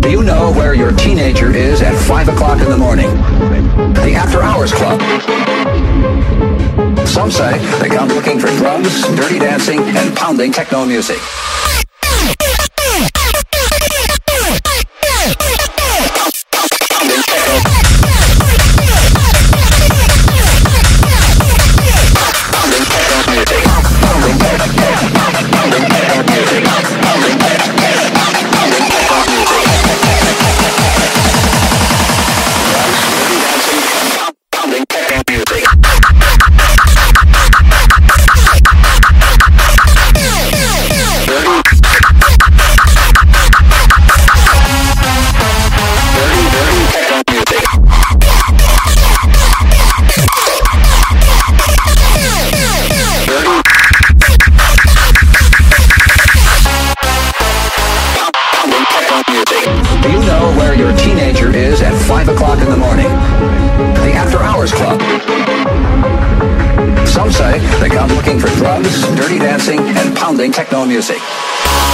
Do you know where your teenager is at 5 o'clock in the morning? The After Hours Club. Some say they come looking for drugs, dirty dancing, and pounding techno music. Do you know where your teenager is at 5 o'clock in the morning? The After Hours Club. Some say they come looking for drugs, dirty dancing, and pounding techno music.